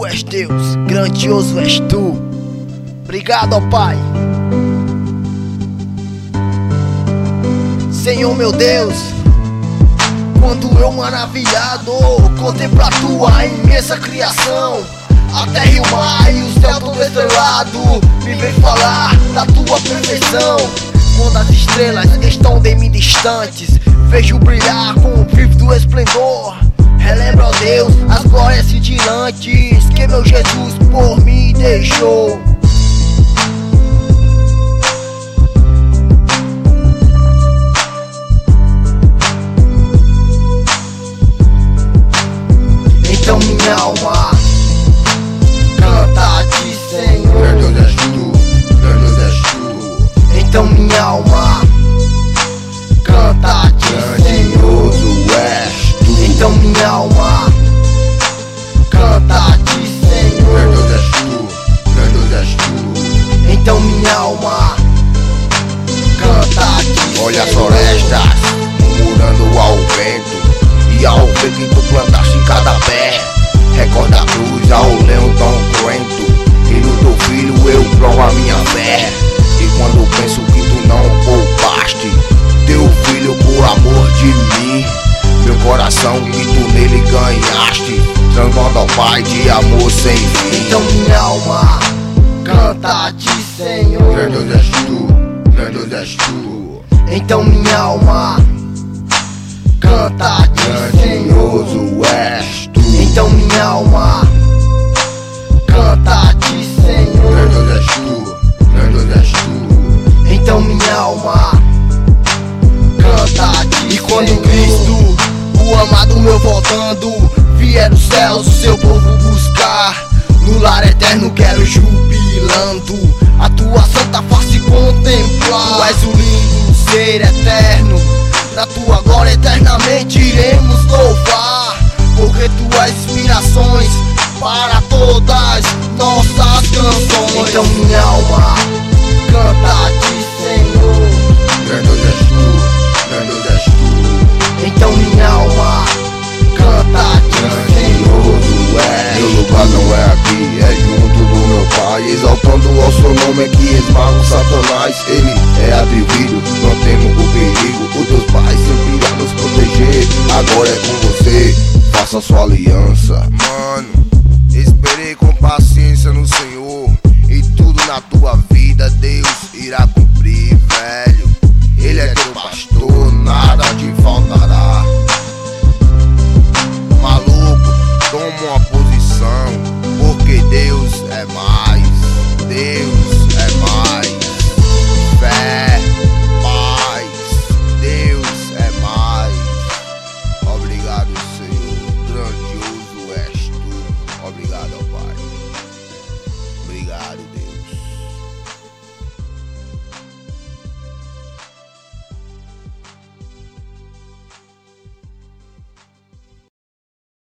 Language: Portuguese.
Tu és Deus, grandioso és Tu. Obrigado, ó Pai. Senhor meu Deus, quando eu maravilhado contemplo a Tua imensa criação, a terra e o mar e o céu todo estrelado, me vem falar da Tua perfeição. Quando as estrelas estão de mim distantes, vejo brilhar com o vívido esplendor. Relembro, ó Deus, as glórias cintilantes que meu Jesus por mim deixou. Então minha alma canta a Ti, Senhor. Grandioso és Tu, grandioso és Tu. Então minha alma canta a Ti, Senhor. Grandioso és Tu. Então minha alma canta a Ti, Senhor. Grandioso és Tu, grandioso és Tu. Então minha alma canta a Ti, Olha as Senhor. florestas murmurando ao vento, e ao ver que Tu plantaste em cada pé. Recorda a cruz ao leão tão cruento, e no Teu filho eu provo a minha fé. E quando penso que Tu não poupaste Teu filho por amor de mim, meu coração que Tu nele ganhaste transborda, ó Pai, de amor sem fim. Então minha alma canta a Ti, Senhor. Grandioso és Tu, grandioso és Tu. Então minha alma canta a Ti, Senhor. Grandioso és Tu. Então minha alma canta a Ti, Senhor. Grandioso és Tu, grandioso és Tu. Então minha alma canta a Ti. E quando Senhor. Cristo, o amado meu voltando, vier os céus o seu povo buscar, no lar eterno quero jubilando a Tua santa face contemplar. Tu és o lindo ser eterno, na Tua glória eternamente iremos louvar, porque Tu és inspirações para todas nossas canções. Então minha alma canta a Ti, Senhor. Grandioso és Tu, grandioso és Tu. Então minha alma canta a Ti, Senhor. Grandioso és. Meu lugar não é aqui, é junto do meu Pai, exaltando ao Seu nome é que esmaga o Satanás. Ele é atrevido, não temo o perigo. O Deus Pai sempre irá nos proteger. Agora é com você, faça sua aliança. Mano, esperei com paciência no